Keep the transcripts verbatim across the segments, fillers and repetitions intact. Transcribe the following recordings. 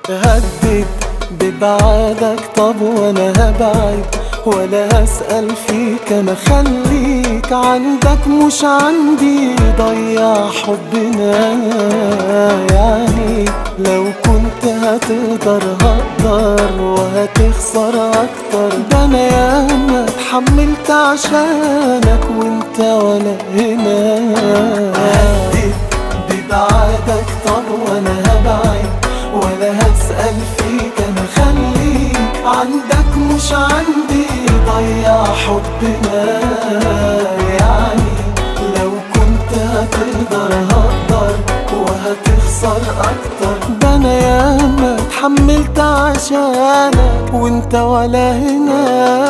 هدد ببعادك، طب وانا هبعد ولا هسأل فيك؟ انا خليك عندك مش عندي، ضيع حبنا. يعني لو كنت هتقدر هقدر وهتخسر اكتر، ده انا ياما اتحملت عشانك وانت ولا هنا. هدد ببعادك، طب وانا هبعد ولا هسأل فيك؟ انا خليك عندك مش عندي، ضيع حبنا. يعني لو كنت هتقدر هقدر وهتخسر اكتر، ده انا ياما اتحملت عشانك وانت ولا هنا.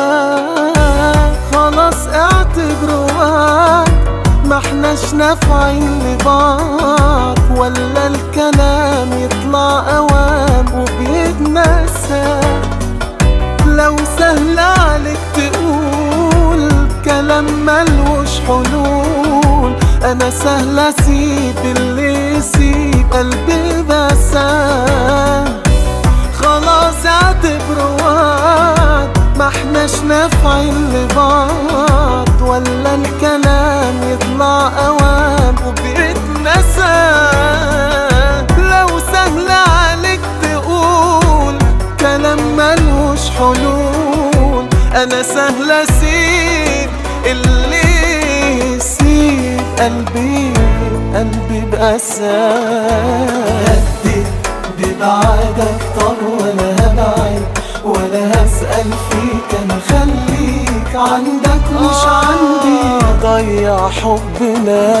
خلاص اعتبره وقت، ما احناش نافعين لبعض، ولا الكلام يطلع اوام وبيتنسى. لو سهل عليك تقول كلام ملوش حلول، انا سهل اسيب اللي يسيب قلبي بساه. خلاص اعتبره وعد، ما احناش نافعين لبعض، ولا الكلام يطلع اوام وبيتنسى. لو سهل عليك تقول كلام ملوش حلول، انا سهل اسيب اللي يسيب قلبي قلبي بأساه. هدد ببعادك، طب وانا هبعد ولا هسأل فيك؟ انا خليك عندك مش عندي، ضيع حبنا.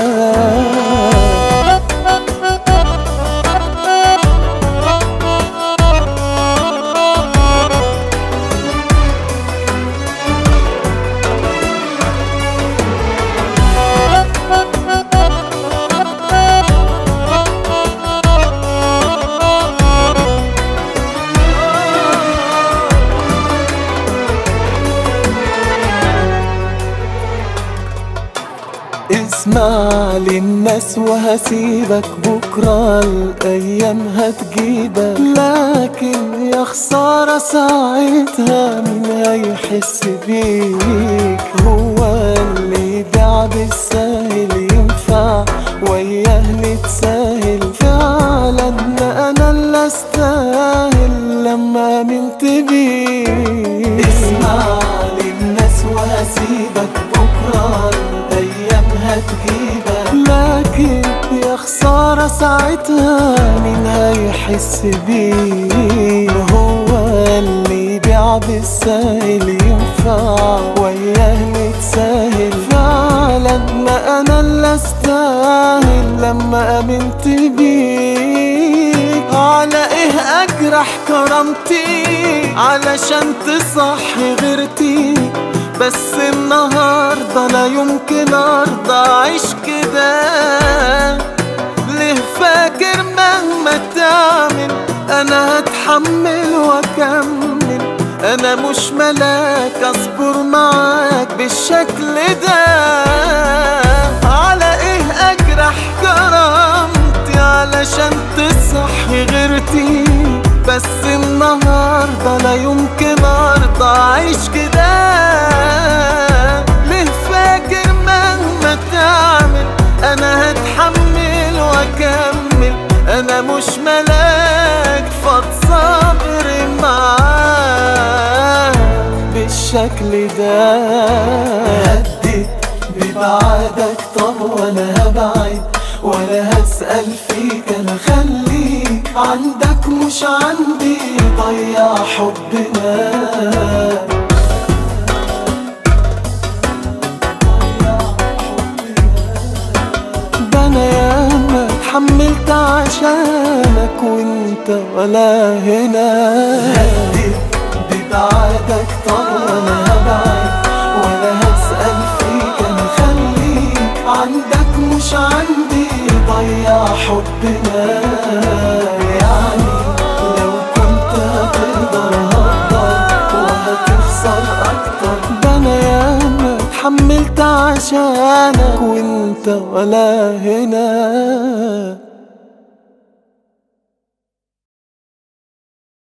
اسمع للناس وهسيبك، بكرة الأيام هتجيبك. لكن يا خسارة ساعتها مين هيحس بيك؟ هو اللي يبيع بالساهل ينفع وياه نتساهل؟ فعلا أنا اللي أستاهل لما آمنت بيك. اسمع للناس وهسيبك، بكرة الأيام هتجيبك. لكن يا خسارة ساعتها مين هيحس بيه؟ هو اللي يبيع بالساهل ينفع وياه نتساهل؟ فعلا ما أنا اللي أستاهل لما آمنت بيك. على إيه أجرح كرامتي علشان تصحي غيرتي؟ بس النهاردة لا يمكن أرضى أعيش كده. ليه فاكر مهما تعمل أنا هتحمل وأكمل؟ أنا مش ملاك أصبر معاك بالشكل ده. على إيه أجرح كرامتي علشان تصحي غيرتي؟ بس النهاردة لا يمكن أرضى أعيش كده. ليه فاكر مهما تعمل أنا هتحمل وأكمل؟ أنا مش ملاك فتصبر معاك بالشكل ده. هدد ببعادك، طب وانا هبعد ولا هسأل فيك؟ انا خليك عندك مش عندي، ضيع حبنا. ده انا ياما اتحملت عشانك وانت ولا هنا. هدد ببعادك، طب وانا هبعد ولا هسأل فيك؟ انا خليك عندك مش عندي، ضيع حبنا. يعني لو كنت هتقدر هقدر وهتخسر اكتر، ده انا ياما اتحملت عشانك وانت ولا هنا.